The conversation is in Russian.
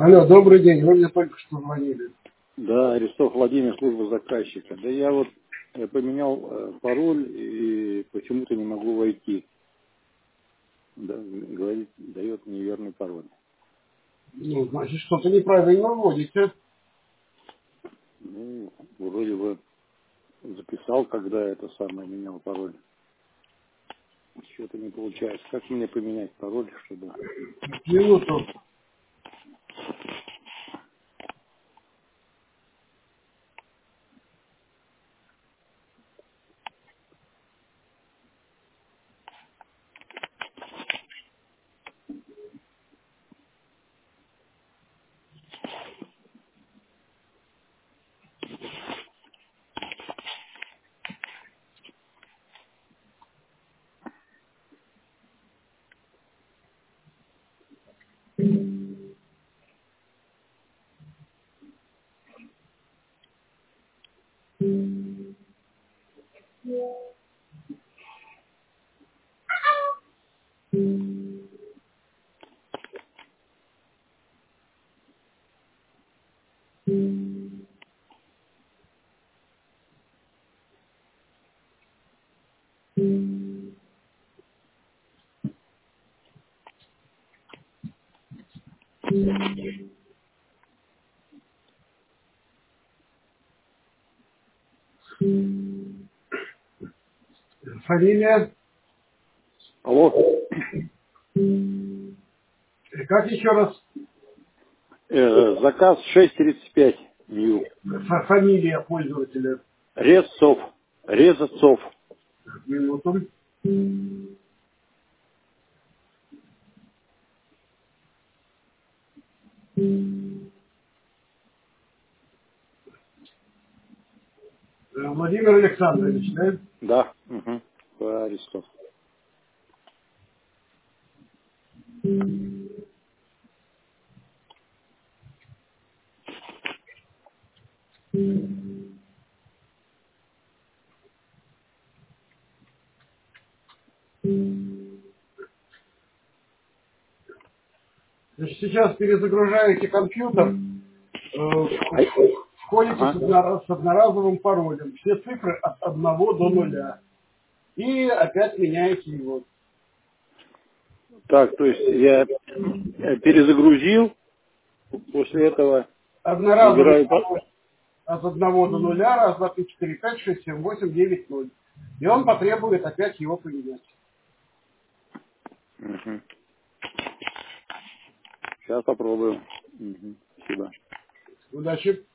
Алло, добрый день. Вы мне только что звонили. Да, Арестов Владимир, служба заказчика. Да я поменял пароль и почему-то не могу войти. Да, говорит, дает неверный пароль. Ну, значит, что-то неправильно вводите. Ну, вроде бы записал, когда это самое менял пароль. Что-то не получается. Как мне поменять пароль, чтобы... Минуту. Фамилия. Алло. Как еще раз? Заказ 6:35. Нью. Фамилия пользователя. Резцов. Резцов. Минуту. Владимир Александрович, да? Да. Угу. Арестов. Значит, сейчас перезагружаете компьютер, входите Ага. с одноразовым паролем. Все цифры от 1 до 0. И опять меняете его. Так, то есть я перезагрузил, после этого Одноразовый выбираю... пароль от 1 до 0, раз, два, три, четыре, пять, шесть, семь, восемь, девять, 0. И он потребует опять его поменять. Угу. Сейчас попробую. Угу. Спасибо. Удачи.